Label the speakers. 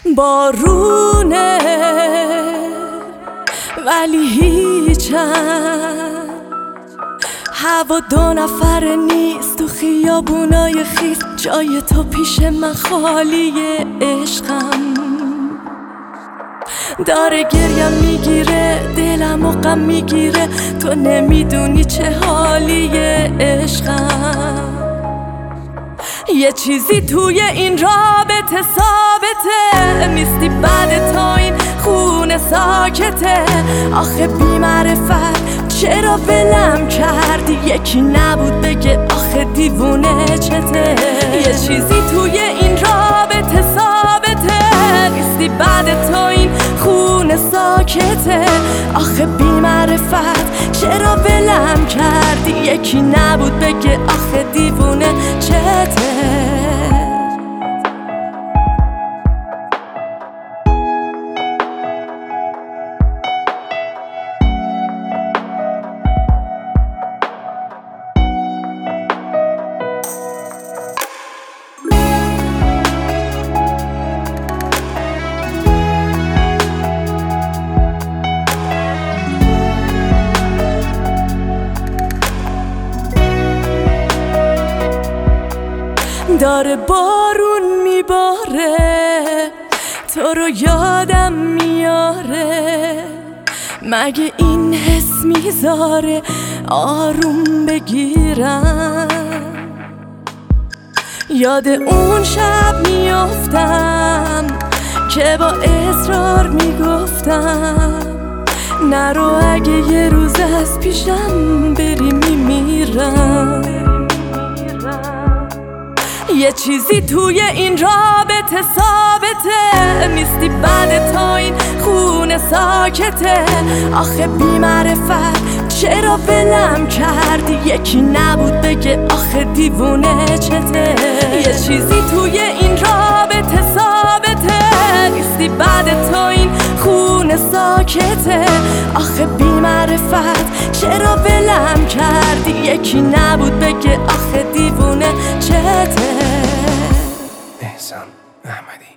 Speaker 1: بارونه ولی هیچم، هوا دو نفره نیست تو خیابونای خیس، جای تو پیش من خالیه عشقم. داره گریم میگیره دلم و غم میگیره، تو نمیدونی چه حالیه عشقم. یه چیزی توی این رابطه ثابته، نیستی بعد تا این خونه ساکته. آخه بی معرفت چرا ولم کردی، یکی نبود بگه آخه دیوونه چته. یه چیزی توی این رابطه ثابته، نیستی بعد تا این خونه ساکته. آخه بی معرفت چرا ولم کردی، یکی نبود بگه آخه دیوونه چته. داره بارون میباره، تو رو یادم میاره. مگه این حس میذاره آروم بگیرم؟ یاد اون شب میافتم که با اصرار میگفتم نرو، اگه یه روز از پیشم بری میمیرم. یه چیزی توی این رابطه ثابته، نیستی بعد تا این خونه ساکته. آخه بی معرفت چرا ولم کردی، یکی نبود بگه آخه دیوونه چته. یه چیزی توی این رابطه ثابته، نیستی بعد تا این خونه ساکته. آخه بی معرفت چرا ولم کردی، یکی نبود بگه آخه دیوونه چته.
Speaker 2: احسان احمدی.